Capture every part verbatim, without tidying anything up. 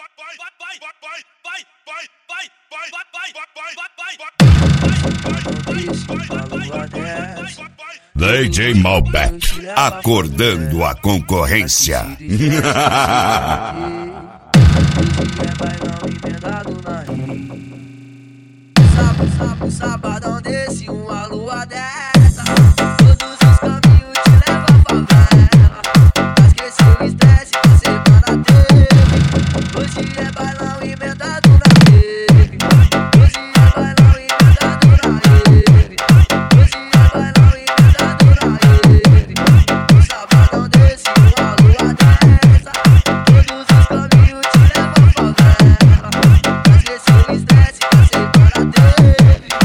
D J Malbec, acordando a concorrência. Sábado, sabadão desse, uma lua dessa. Todos os caminhos te levam à favela. Pra esquecer o estresse que a semana teve. Hoje é bailão emendado na rave. Hoje é bailão emendado na rave. Hoje é bailão emendado na reve. Um sabadão desse, uma lua dessa. Todos os caminhos te levam à favela. Pra esquecer o estresse que a semana teve.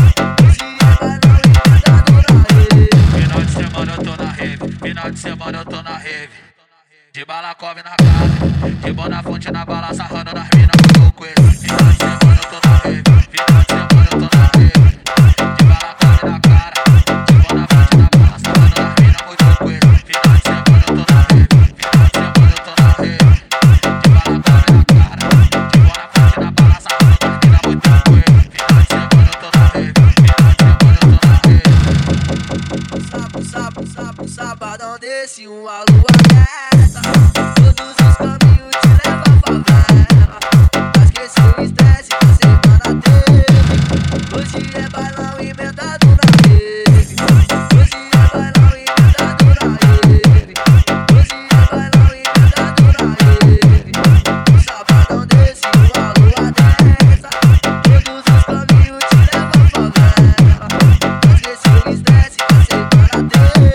Final de semana eu tô na rave, de balacove na cara, de Bonafonte na bala, sarrando nas minas muito coelho. Final de semana eu tô na rave, final de semana eu tô na rave, de balacove na cara, de Bonafonte na bala, sarrando nas minas muito coelho. Final de semana eu tô na rave, final de semana eu tô na rave, de balacove na cara, de Bonafonte na bala, sarrando nas minas muito coelho. Final de semana eu tô na rave, final de semana eu tô na rave. Sábado, sábado, sábado, sabadão desse, uma lua dessa. Todos os caminhos te levam à favela. Pra esquecer o estresse que a semana teve. Hoje é bailão emendado na rave. Hoje é bailão emendado na rave. Hoje é bailão emendado na reve. Um sabadão desse, uma lua dessa. Todos os caminhos te levam à favela. Pra esquecer o estresse que a semana teve.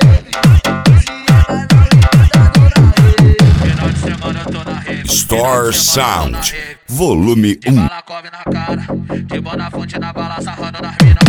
Store Sound, volume um. De Bonafonte na bala, sarrando nas minas.